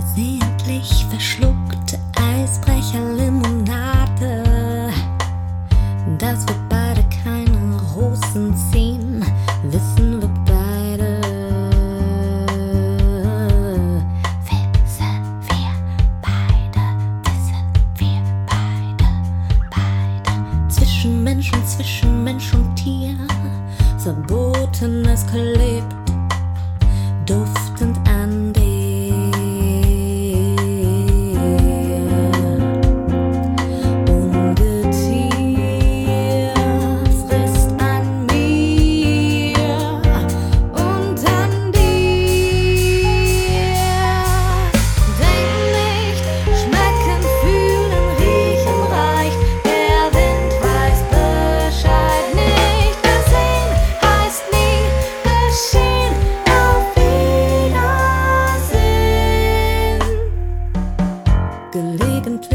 Versehentlich verschluckte Eisbrecher-Limonade. Dass wir beide keine Rosen ziehen, wissen wir beide. Zwischen Mensch und Tier, Verbotenes klebt, duftend an dir. Ungetier frisst an mir und an dir. Denk nicht, schmecken, fühlen, riechen reicht. Der Wind weiß Bescheid nicht. Das Sehen heißt nie geschehen. Auf Wiedersehen. Gelegentlich